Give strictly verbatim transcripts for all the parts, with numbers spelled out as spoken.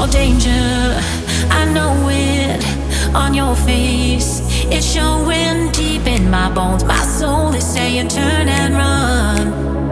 danger, I know it on your face. It's showing deep in my bones. My soul is saying turn and run.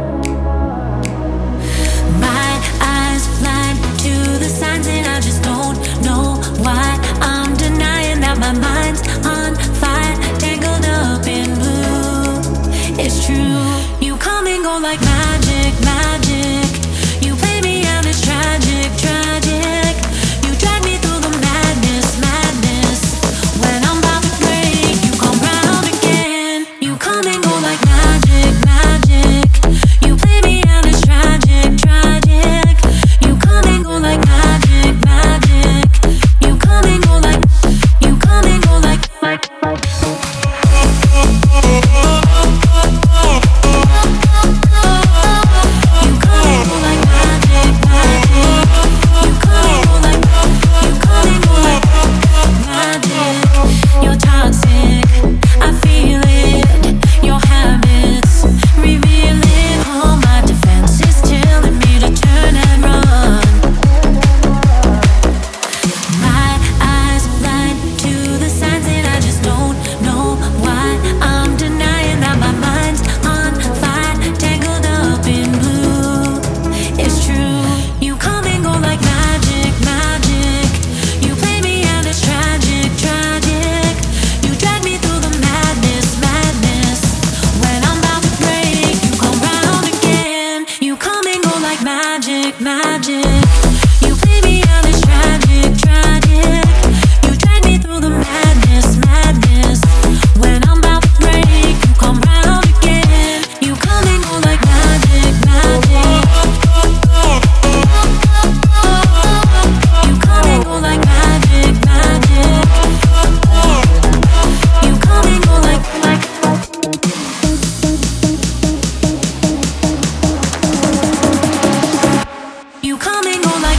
My eyes blind to the signs and I just don't know why I'm denying that my mind's on fire, tangled up in blue. It's true, you come and go like magic, magic. You play me out, it's tragic, tragic. You drag me through the madness, madness. When I'm about to break, you come round again. You come and go like magic, magic. You play me out, it's tragic, tragic. You come and go like magic, magic. You come and go like, you come and go like, like, like. Magic, magic. You play me out, it's tragic, tragic. You drag me through the madness, madness. When I'm about to break, you come round again. You come and go like magic, magic. You come and go like magic, magic. You come and go like, like, you come and go like